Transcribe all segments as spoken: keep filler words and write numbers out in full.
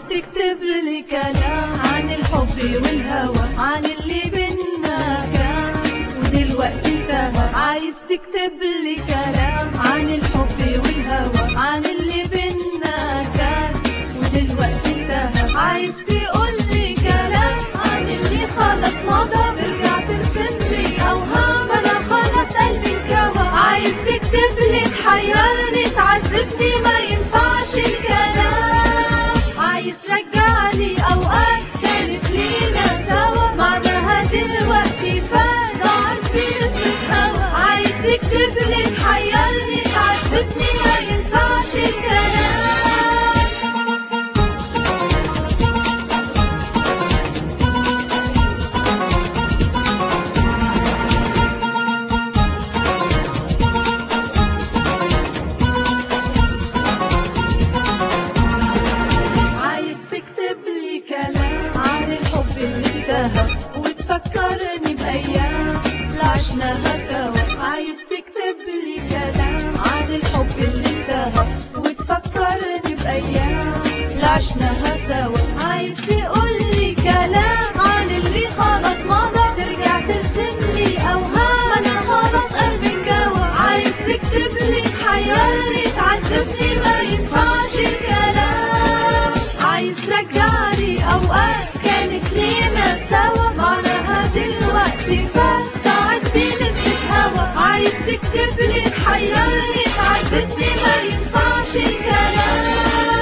تكتب لي كلام عن الحب والهوى، عن اللي بينا كان ودلوقتي انتهى. عايز تكتب لي كلام عن الحب والهوى، عن اللي بينا كان ودلوقتي انتهى. عايز تقول لي كلام عن اللي خلاص مضى، ترجع ترسم لي اوهام انا خلاص قلبي انكوى. عايز تكتب لي تحيرني تعذبني ما ينفعش الكلام. عايز ترجعني اوقات كانت لينا سوا، معناها دلوقتي فات ضاعت في نسمة هوا. عايز تكتب لي تحيرني تعذبني ما ينفعش الكلام. وتفكرني بأيام عشناها سوا. عايز تكتب لي كلام عن الحب اللي انتهى، وتفكرني بأيام عشناها سوا. عايز تقول لي كلام عن اللي خلاص مضى، ترجع ترسم لي أوهام أنا خلاص قلبي انكوى. عايز تكتب لي تحيرني تعذبني ما ينفعش الكلام. عايز ترجعني أوقات كانت لينا سوا، معناها دلوقتي فات ضاعت بنسبة هوا. عايز تكتب لي تحيرني تعذبني ما ينفعش الكلام.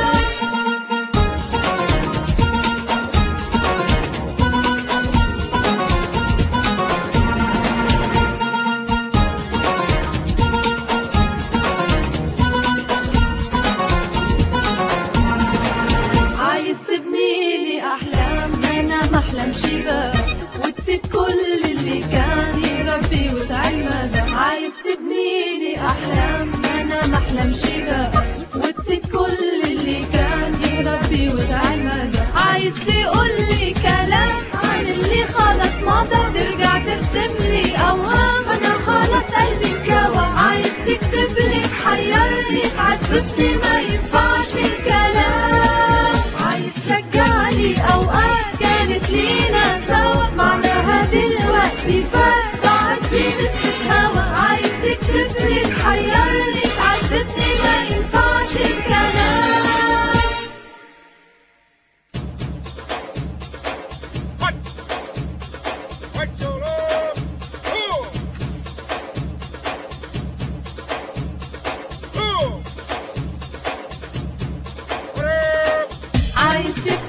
عايز تبني لي أحلام أنا محلمش بها، وتسيب كل اللي كان يربي وسع المدى. عايز تبني لي أحلام أنا محلمش بها، وتسيب كل اللي كان يربي وسع المدى. عايز تقول لي كلام عن اللي خلاص مضى، ترجع ترسم لي أوهام أنا خلاص قلبي انكوى. عايز تكتب لي تحيرني تعذبني ما ينفعش الكلام. عايز ترجعني أوقات كانت لينا سوا، معناها دلوقتي فات ضاعت بنسبة هوا. عايز تكتب لي تحيرني تعذبني ما ينفعش الكلام. عايز